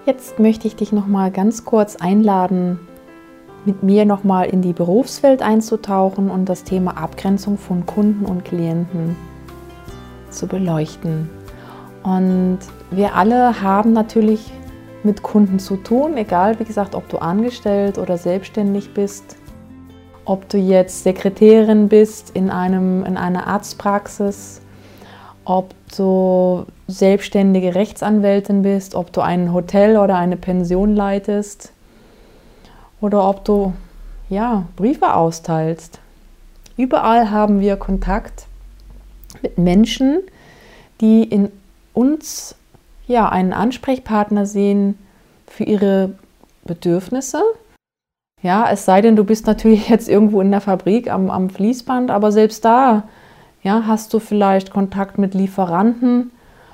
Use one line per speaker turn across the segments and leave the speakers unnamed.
Jetzt möchte ich dich noch mal ganz kurz einladen, mit mir noch mal in die Berufswelt einzutauchen und das Thema Abgrenzung von Kunden und Klienten zu beleuchten. Und wir alle haben natürlich mit Kunden zu tun, egal, wie gesagt, ob du angestellt oder selbstständig bist, ob du jetzt Sekretärin bist in einer Arztpraxis, ob du selbstständige Rechtsanwältin bist, ob du ein Hotel oder eine Pension leitest oder ob du Briefe austeilst. Überall haben wir Kontakt mit Menschen, die in uns einen Ansprechpartner sehen für ihre Bedürfnisse. Ja, es sei denn, du bist natürlich jetzt irgendwo in der Fabrik am Fließband, aber selbst da hast du vielleicht Kontakt mit Lieferanten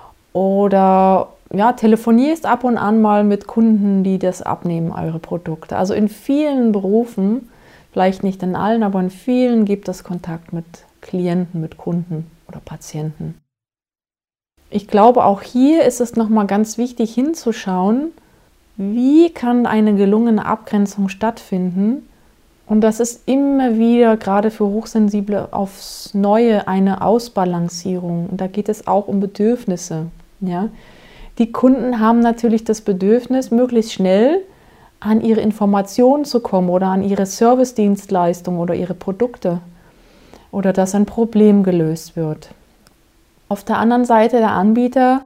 oder telefonierst ab und an mal mit Kunden, die das abnehmen, eure Produkte. Also in vielen Berufen, vielleicht nicht in allen, aber in vielen gibt es Kontakt mit Klienten, mit Kunden oder Patienten. Ich glaube, auch hier ist es nochmal ganz wichtig hinzuschauen, wie kann eine gelungene Abgrenzung stattfinden. Und das ist immer wieder, gerade für Hochsensible, aufs Neue eine Ausbalancierung. Und da geht es auch um Bedürfnisse. Ja? Die Kunden haben natürlich das Bedürfnis, möglichst schnell an ihre Informationen zu kommen oder an ihre Servicedienstleistungen oder ihre Produkte oder dass ein Problem gelöst wird. Auf der anderen Seite der Anbieter,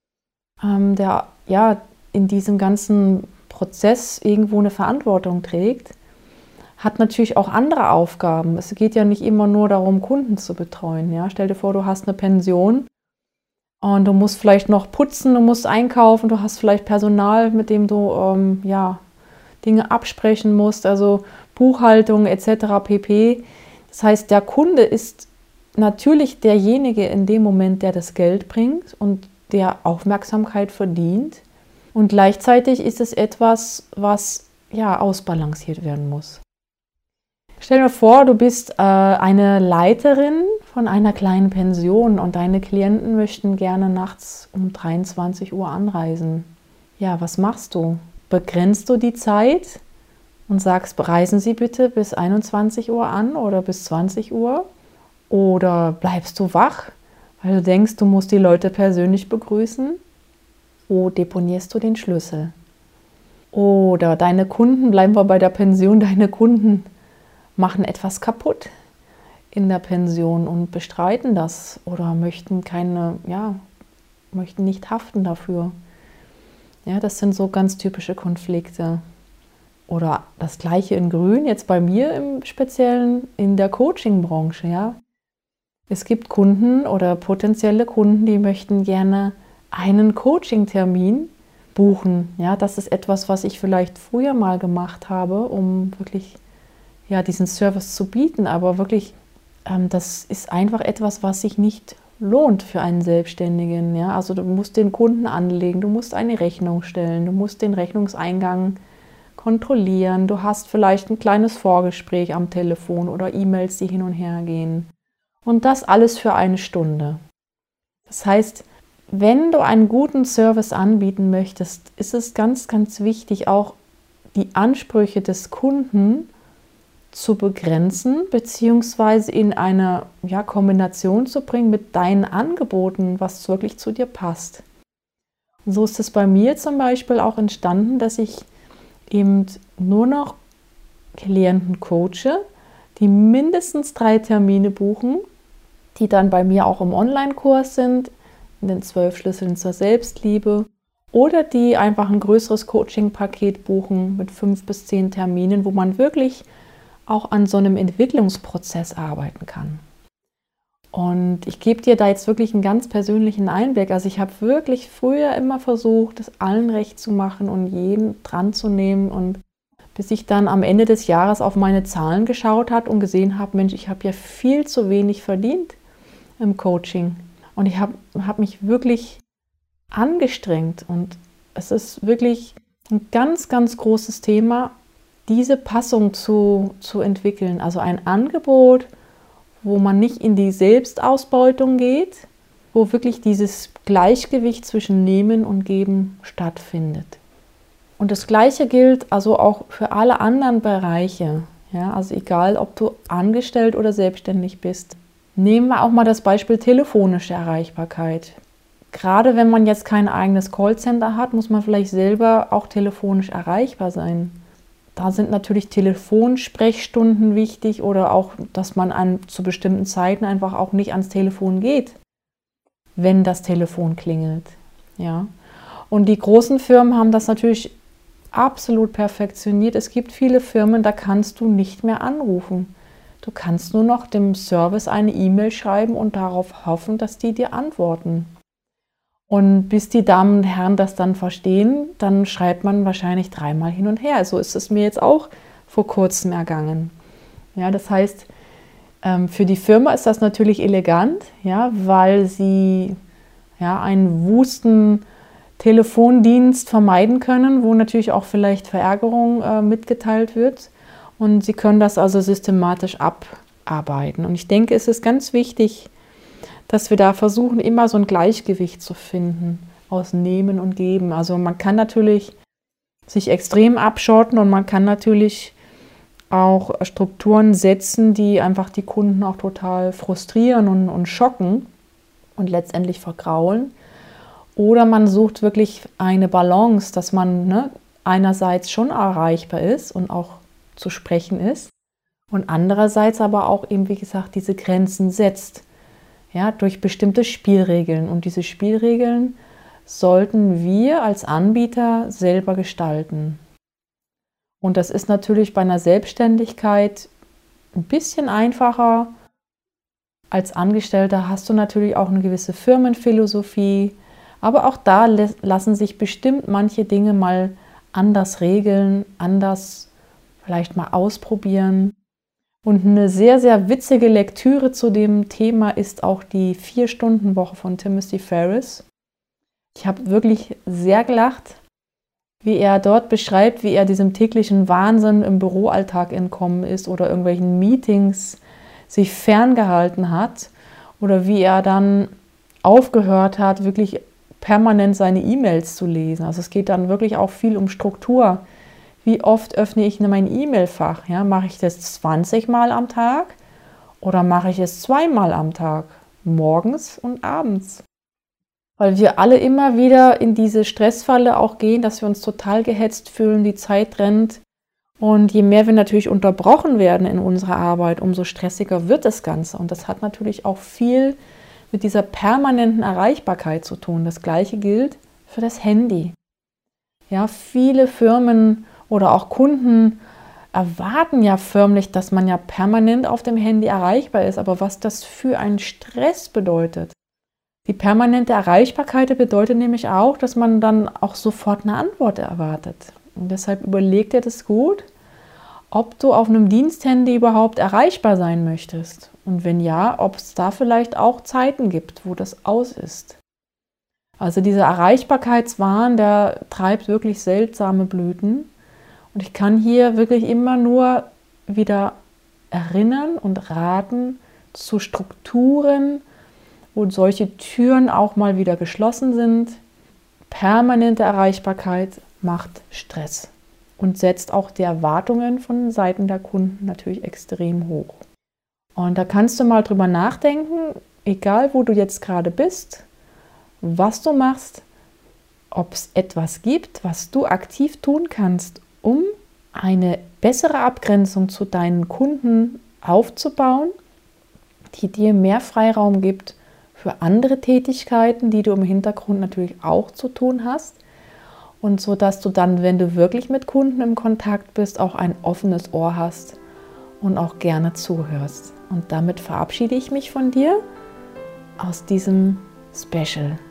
der in diesem ganzen Prozess irgendwo eine Verantwortung trägt, hat natürlich auch andere Aufgaben. Es geht ja nicht immer nur darum, Kunden zu betreuen. Ja? Stell dir vor, du hast eine Pension und du musst vielleicht noch putzen, du musst einkaufen, du hast vielleicht Personal, mit dem du Dinge absprechen musst, also Buchhaltung etc. pp. Das heißt, der Kunde ist natürlich derjenige in dem Moment, der das Geld bringt und der Aufmerksamkeit verdient. Und gleichzeitig ist es etwas, was ausbalanciert werden muss. Stell dir vor, du bist eine Leiterin von einer kleinen Pension und deine Klienten möchten gerne nachts um 23 Uhr anreisen. Ja, was machst du? Begrenzt du die Zeit und sagst, reisen Sie bitte bis 21 Uhr an oder bis 20 Uhr? Oder bleibst du wach, weil du denkst, du musst die Leute persönlich begrüßen? Oder deponierst du den Schlüssel? Oder deine Kunden, bleiben wir bei der Pension, deine Kunden machen etwas kaputt in der Pension und bestreiten das oder möchten nicht haften dafür. Ja, das sind so ganz typische Konflikte. Oder das Gleiche in Grün, jetzt bei mir im Speziellen in der Coaching-Branche. Ja. Es gibt Kunden oder potenzielle Kunden, die möchten gerne einen Coaching-Termin buchen. Ja, das ist etwas, was ich vielleicht früher mal gemacht habe, um wirklich diesen Service zu bieten. Aber wirklich, das ist einfach etwas, was sich nicht lohnt für einen Selbstständigen. Ja? Also du musst den Kunden anlegen, du musst eine Rechnung stellen, du musst den Rechnungseingang kontrollieren, du hast vielleicht ein kleines Vorgespräch am Telefon oder E-Mails, die hin und her gehen. Und das alles für eine Stunde. Das heißt, wenn du einen guten Service anbieten möchtest, ist es ganz, ganz wichtig, auch die Ansprüche des Kunden zu begrenzen, beziehungsweise in eine Kombination zu bringen mit deinen Angeboten, was wirklich zu dir passt. Und so ist es bei mir zum Beispiel auch entstanden, dass ich eben nur noch Klienten coache, die mindestens 3 Termine buchen, die dann bei mir auch im Online-Kurs sind, in den 12 Schlüsseln zur Selbstliebe, oder die einfach ein größeres Coaching-Paket buchen mit 5 bis 10 Terminen, wo man wirklich auch an so einem Entwicklungsprozess arbeiten kann. Und ich gebe dir da jetzt wirklich einen ganz persönlichen Einblick. Also ich habe wirklich früher immer versucht, es allen recht zu machen und jeden dran zu nehmen. Und bis ich dann am Ende des Jahres auf meine Zahlen geschaut habe und gesehen habe, Mensch, ich habe ja viel zu wenig verdient im Coaching. Und ich habe mich wirklich angestrengt. Und es ist wirklich ein ganz, ganz großes Thema, diese Passung zu entwickeln. Also ein Angebot, wo man nicht in die Selbstausbeutung geht, wo wirklich dieses Gleichgewicht zwischen Nehmen und Geben stattfindet. Und das Gleiche gilt also auch für alle anderen Bereiche. Ja, also egal, ob du angestellt oder selbstständig bist. Nehmen wir auch mal das Beispiel telefonische Erreichbarkeit. Gerade wenn man jetzt kein eigenes Callcenter hat, muss man vielleicht selber auch telefonisch erreichbar sein. Da sind natürlich Telefonsprechstunden wichtig oder auch, dass man zu bestimmten Zeiten einfach auch nicht ans Telefon geht, wenn das Telefon klingelt. Ja. Und die großen Firmen haben das natürlich absolut perfektioniert. Es gibt viele Firmen, da kannst du nicht mehr anrufen. Du kannst nur noch dem Service eine E-Mail schreiben und darauf hoffen, dass die dir antworten. Und bis die Damen und Herren das dann verstehen, dann schreibt man wahrscheinlich 3-mal hin und her. So ist es mir jetzt auch vor kurzem ergangen. Ja, das heißt, für die Firma ist das natürlich elegant, ja, weil sie einen wusten Telefondienst vermeiden können, wo natürlich auch vielleicht Verärgerung mitgeteilt wird. Und sie können das also systematisch abarbeiten. Und ich denke, es ist ganz wichtig, dass wir da versuchen, immer so ein Gleichgewicht zu finden aus Nehmen und Geben. Also man kann natürlich sich extrem abschotten und man kann natürlich auch Strukturen setzen, die einfach die Kunden auch total frustrieren und schocken und letztendlich vergraulen. Oder man sucht wirklich eine Balance, dass man einerseits schon erreichbar ist und auch zu sprechen ist und andererseits aber auch eben, wie gesagt, diese Grenzen setzt. Ja, durch bestimmte Spielregeln. Und diese Spielregeln sollten wir als Anbieter selber gestalten. Und das ist natürlich bei einer Selbstständigkeit ein bisschen einfacher. Als Angestellter hast du natürlich auch eine gewisse Firmenphilosophie. Aber auch da lassen sich bestimmt manche Dinge mal anders regeln, anders vielleicht mal ausprobieren. Und eine sehr, sehr witzige Lektüre zu dem Thema ist auch die 4-Stunden-Woche von Timothy Ferriss. Ich habe wirklich sehr gelacht, wie er dort beschreibt, wie er diesem täglichen Wahnsinn im Büroalltag entkommen ist oder irgendwelchen Meetings sich ferngehalten hat oder wie er dann aufgehört hat, wirklich permanent seine E-Mails zu lesen. Also es geht dann wirklich auch viel um Struktur. Wie oft öffne ich mein E-Mail-Fach? Ja, mache ich das 20 Mal am Tag oder mache ich es 2-mal am Tag, morgens und abends? Weil wir alle immer wieder in diese Stressfalle auch gehen, dass wir uns total gehetzt fühlen, die Zeit rennt. Und je mehr wir natürlich unterbrochen werden in unserer Arbeit, umso stressiger wird das Ganze. Und das hat natürlich auch viel mit dieser permanenten Erreichbarkeit zu tun. Das Gleiche gilt für das Handy. Ja, viele Firmen oder auch Kunden erwarten ja förmlich, dass man ja permanent auf dem Handy erreichbar ist. Aber was das für einen Stress bedeutet. Die permanente Erreichbarkeit bedeutet nämlich auch, dass man dann auch sofort eine Antwort erwartet. Und deshalb überleg dir das gut, ob du auf einem Diensthandy überhaupt erreichbar sein möchtest. Und wenn ja, ob es da vielleicht auch Zeiten gibt, wo das aus ist. Also dieser Erreichbarkeitswahn, der treibt wirklich seltsame Blüten. Und ich kann hier wirklich immer nur wieder erinnern und raten zu Strukturen, wo solche Türen auch mal wieder geschlossen sind. Permanente Erreichbarkeit macht Stress und setzt auch die Erwartungen von Seiten der Kunden natürlich extrem hoch. Und da kannst du mal drüber nachdenken, egal wo du jetzt gerade bist, was du machst, ob es etwas gibt, was du aktiv tun kannst, um eine bessere Abgrenzung zu deinen Kunden aufzubauen, die dir mehr Freiraum gibt für andere Tätigkeiten, die du im Hintergrund natürlich auch zu tun hast. Und so, dass du dann, wenn du wirklich mit Kunden im Kontakt bist, auch ein offenes Ohr hast und auch gerne zuhörst. Und damit verabschiede ich mich von dir aus diesem Special.